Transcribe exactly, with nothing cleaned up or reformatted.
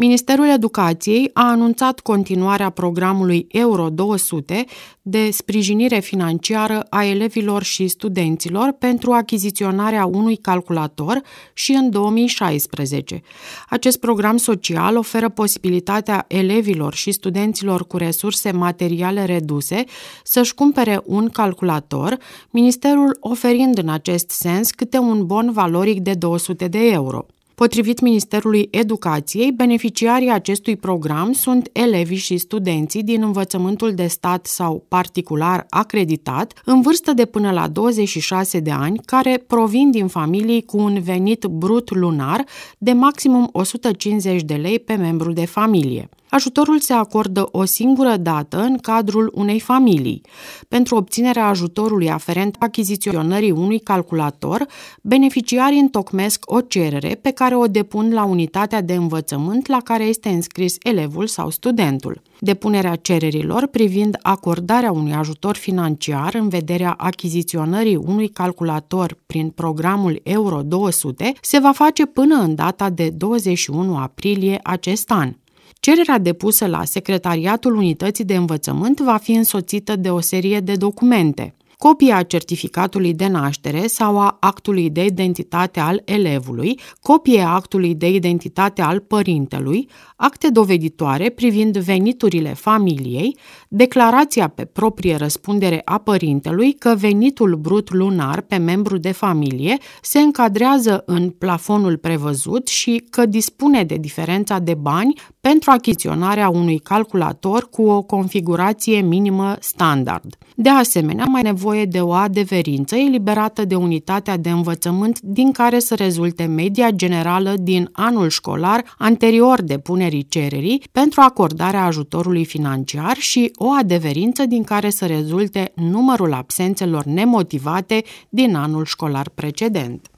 Ministerul Educației a anunțat continuarea programului Euro două sute de sprijinire financiară a elevilor și studenților pentru achiziționarea unui calculator și în două mii șaisprezece. Acest program social oferă posibilitatea elevilor și studenților cu resurse materiale reduse să-și cumpere un calculator, ministerul oferind în acest sens câte un bon valoric de două sute de euro. Potrivit Ministerului Educației, beneficiarii acestui program sunt elevii și studenții din învățământul de stat sau particular acreditat, în vârstă de până la douăzeci și șase de ani, care provin din familii cu un venit brut lunar de maximum o sută cincizeci de lei pe membru de familie. Ajutorul se acordă o singură dată în cadrul unei familii. Pentru obținerea ajutorului aferent achiziționării unui calculator, beneficiarii întocmesc o cerere pe care o depun la unitatea de învățământ la care este înscris elevul sau studentul. Depunerea cererilor privind acordarea unui ajutor financiar în vederea achiziționării unui calculator prin programul Euro două sute se va face până în data de douăzeci și unu aprilie acest an. Cererea depusă la Secretariatul Unității de Învățământ va fi însoțită de o serie de documente: copia certificatului de naștere sau a actului de identitate al elevului, copie actului de identitate al părintelui, acte doveditoare privind veniturile familiei, declarația pe proprie răspundere a părintelui că venitul brut lunar pe membru de familie se încadrează în plafonul prevăzut și că dispune de diferența de bani pentru achiziționarea unui calculator cu o configurație minimă standard. De asemenea, mai nevoie de o adeverință eliberată de unitatea de învățământ din care să rezulte media generală din anul școlar anterior depunerii cererii pentru acordarea ajutorului financiar și o adeverință din care să rezulte numărul absențelor nemotivate din anul școlar precedent.